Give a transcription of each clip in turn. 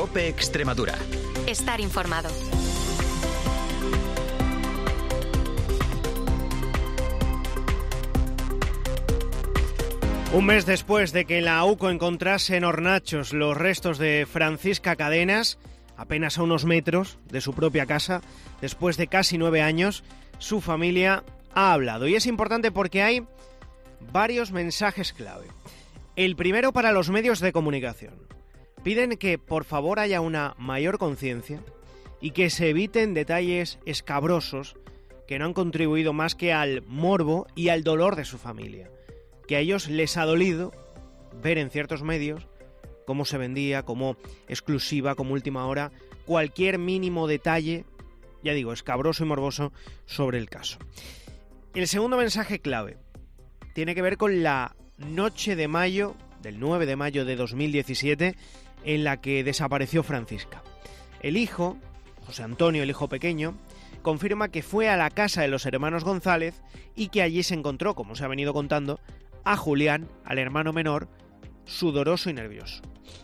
COPE Extremadura. Estar informado. Un mes después de que la AUCO encontrase en Hornachos los restos de Francisca Cadenas, apenas a unos metros de su propia casa, después de casi 9 años, su familia ha hablado. Y es importante porque hay varios mensajes clave. El primero para los medios de comunicación. Piden que por favor haya una mayor conciencia y que se eviten detalles escabrosos que no han contribuido más que al morbo y al dolor de su familia. Que a ellos les ha dolido ver en ciertos medios cómo se vendía, como exclusiva, como última hora, cualquier mínimo detalle, ya digo, escabroso y morboso sobre el caso. El segundo mensaje clave tiene que ver con la noche de mayo, del 9 de mayo de 2017, en la que desapareció Francisca. El hijo, José Antonio, el hijo pequeño, confirma que fue a la casa de los hermanos González y que allí se encontró, como se ha venido contando, a Julián, al hermano menor, sudoroso y nervioso.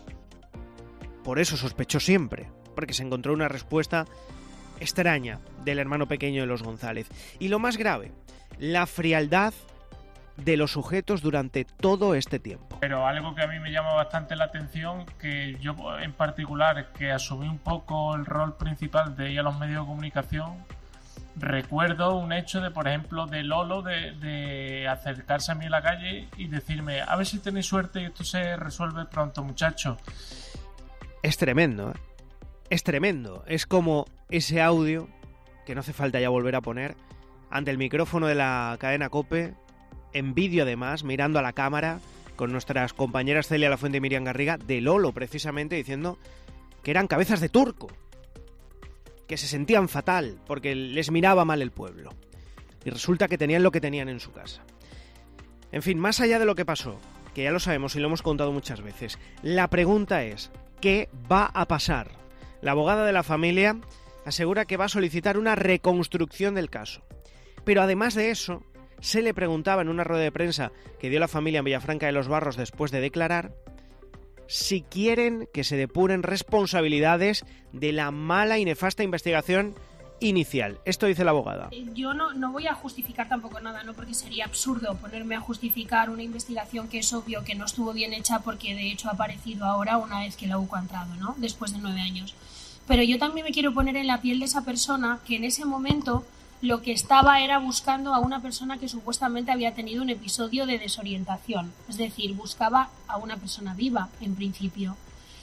Por eso sospechó siempre, porque se encontró una respuesta extraña del hermano pequeño de los González. Y lo más grave, la frialdad de los sujetos durante todo este tiempo. Pero algo que a mí me llama bastante la atención, que yo en particular, que asumí un poco el rol principal de ir a los medios de comunicación, recuerdo un hecho de, por ejemplo, de Lolo, de acercarse a mí en la calle y decirme: a ver si tenéis suerte y esto se resuelve pronto, muchachos. Es tremendo, ¿eh? Es tremendo. Es como ese audio, que no hace falta ya volver a poner, ante el micrófono de la cadena COPE, en vídeo además, mirando a la cámara, con nuestras compañeras Celia Lafuente y Miriam Garriga, de Lolo precisamente, diciendo que eran cabezas de turco, que se sentían fatal porque les miraba mal el pueblo. Y resulta que tenían lo que tenían en su casa. En fin, más allá de lo que pasó, que ya lo sabemos y lo hemos contado muchas veces, la pregunta es: ¿qué va a pasar? La abogada de la familia asegura que va a solicitar una reconstrucción del caso. Pero además de eso, se le preguntaba en una rueda de prensa que dio la familia en Villafranca de los Barros después de declarar si quieren que se depuren responsabilidades de la mala y nefasta investigación inicial. Esto dice la abogada. Yo no voy a justificar tampoco nada, ¿no? Porque sería absurdo ponerme a justificar una investigación que es obvio que no estuvo bien hecha, porque de hecho ha aparecido ahora una vez que la UCO ha entrado, ¿no? Después de 9 años. Pero yo también me quiero poner en la piel de esa persona que en ese momento lo que estaba era buscando a una persona que supuestamente había tenido un episodio de desorientación. Es decir, buscaba a una persona viva, en principio.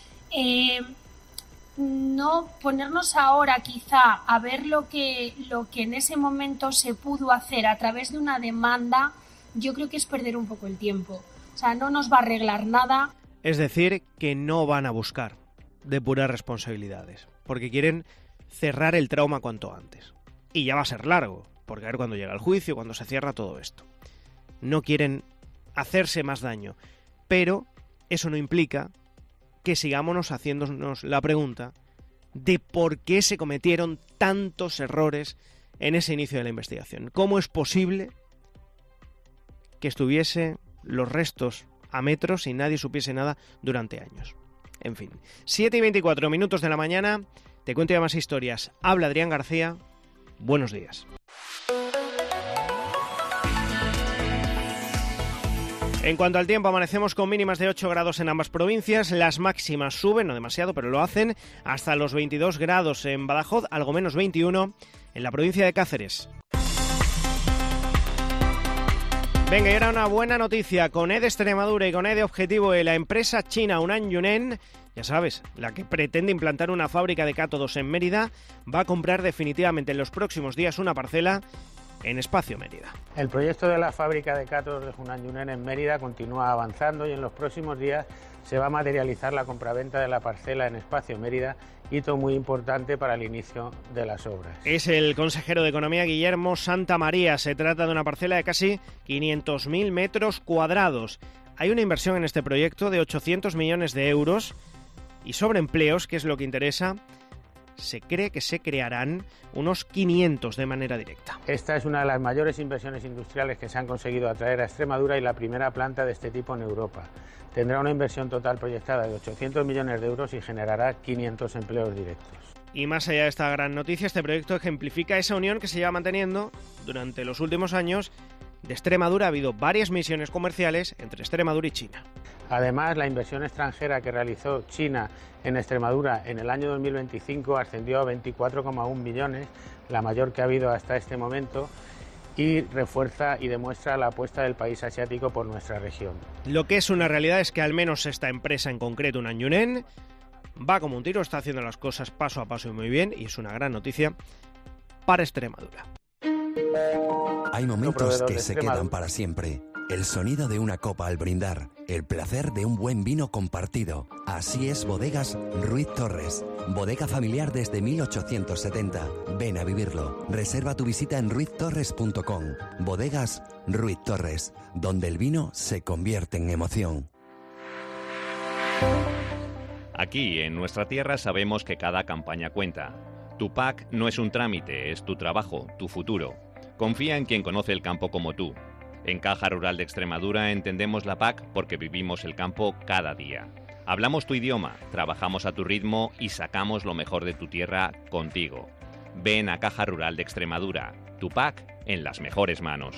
No ponernos ahora quizá a ver lo que en ese momento se pudo hacer a través de una demanda, yo creo que es perder un poco el tiempo. O sea, no nos va a arreglar nada. Es decir, que no van a buscar depurar responsabilidades, porque quieren cerrar el trauma cuanto antes. Y ya va a ser largo, porque a ver cuándo llega el juicio, cuando se cierra todo esto. No quieren hacerse más daño, pero eso no implica que sigamos haciéndonos la pregunta de por qué se cometieron tantos errores en ese inicio de la investigación. ¿Cómo es posible que estuviese los restos a metros y nadie supiese nada durante años? En fin, 7:24 de la mañana, te cuento ya más historias. Habla Adrián García. Buenos días. En cuanto al tiempo, amanecemos con mínimas de 8 grados en ambas provincias. Las máximas suben, no demasiado, pero lo hacen, hasta los 22 grados en Badajoz, algo menos 21 en la provincia de Cáceres. Venga, y ahora una buena noticia. Con EDE Extremadura y con EDE Objetivo, la empresa china Hunan Yunen, ya sabes, la que pretende implantar una fábrica de cátodos en Mérida, va a comprar definitivamente en los próximos días una parcela en Espacio Mérida. El proyecto de la fábrica de cátodos de Hunan Yunen en Mérida continúa avanzando y en los próximos días se va a materializar la compraventa de la parcela en Espacio Mérida, hito muy importante para el inicio de las obras. Es el consejero de Economía, Guillermo Santamaría. Se trata de una parcela de casi 500.000 metros cuadrados. Hay una inversión en este proyecto de 800 millones de euros y sobre empleos, que es lo que interesa, se cree que se crearán unos 500 de manera directa. Esta es una de las mayores inversiones industriales que se han conseguido atraer a Extremadura y la primera planta de este tipo en Europa. Tendrá una inversión total proyectada de 800 millones de euros y generará 500 empleos directos. Y más allá de esta gran noticia, este proyecto ejemplifica esa unión que se lleva manteniendo durante los últimos años. De Extremadura ha habido varias misiones comerciales entre Extremadura y China. Además, la inversión extranjera que realizó China en Extremadura en el año 2025 ascendió a 24,1 millones, la mayor que ha habido hasta este momento, y refuerza y demuestra la apuesta del país asiático por nuestra región. Lo que es una realidad es que al menos esta empresa en concreto, Yunen, va como un tiro, está haciendo las cosas paso a paso y muy bien, y es una gran noticia para Extremadura. Hay momentos que se quedan para siempre. El sonido de una copa al brindar, el placer de un buen vino compartido. Así es Bodegas Ruiz Torres. Bodega familiar desde 1870. Ven a vivirlo. Reserva tu visita en ruiztorres.com. Bodegas Ruiz Torres, donde el vino se convierte en emoción. Aquí, en nuestra tierra, sabemos que cada campaña cuenta. Tu PAC no es un trámite, es tu trabajo, tu futuro. Confía en quien conoce el campo como tú. En Caja Rural de Extremadura entendemos la PAC porque vivimos el campo cada día. Hablamos tu idioma, trabajamos a tu ritmo y sacamos lo mejor de tu tierra contigo. Ven a Caja Rural de Extremadura, tu PAC en las mejores manos.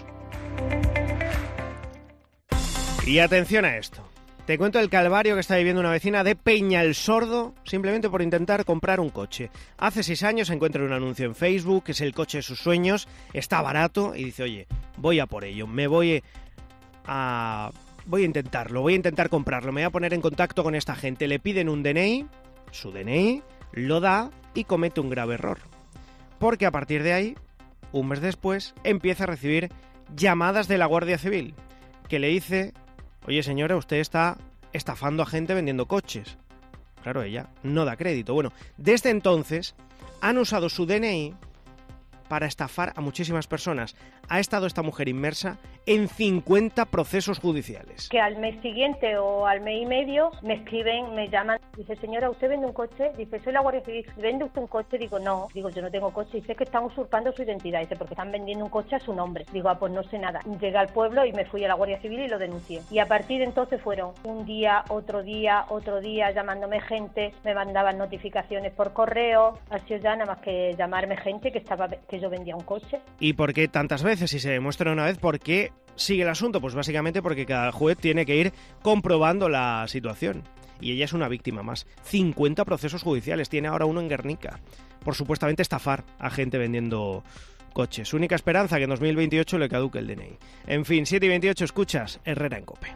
Y atención a esto. Te cuento el calvario que está viviendo una vecina de Peñalsordo simplemente por intentar comprar un coche. Hace 6 años encuentra un anuncio en Facebook, que es el coche de sus sueños, está barato y dice, oye, voy a por ello, voy a intentarlo, voy a intentar comprarlo, me voy a poner en contacto con esta gente. Le piden un DNI, su DNI, lo da y comete un grave error. Porque a partir de ahí, un mes después, empieza a recibir llamadas de la Guardia Civil, que le dice... Oye, señora, usted está estafando a gente vendiendo coches. Claro, ella no da crédito. Bueno, desde entonces han usado su DNI para estafar a muchísimas personas. Ha estado esta mujer inmersa en 50 procesos judiciales. Que al mes siguiente o al mes y medio me escriben, me llaman, dice, señora, ¿usted vende un coche? Dice, soy la Guardia Civil, ¿vende usted un coche? Digo, no, yo no tengo coche. Dice que están usurpando su identidad, dice, porque están vendiendo un coche a su nombre. Digo, pues no sé nada. Llegué al pueblo y me fui a la Guardia Civil y lo denuncié. Y a partir de entonces fueron un día, otro día, llamándome gente, me mandaban notificaciones por correo, ha sido ya nada más que llamarme gente que yo vendía un coche. ¿Y por qué tantas veces? Si se demuestra una vez, ¿por qué sigue el asunto? Pues básicamente porque cada juez tiene que ir comprobando la situación. Y ella es una víctima más. 50 procesos judiciales, tiene ahora uno en Guernica, por supuestamente estafar a gente vendiendo coches. Su única esperanza, que en 2028 le caduque el DNI. En fin, 7:28, escuchas Herrera en COPE.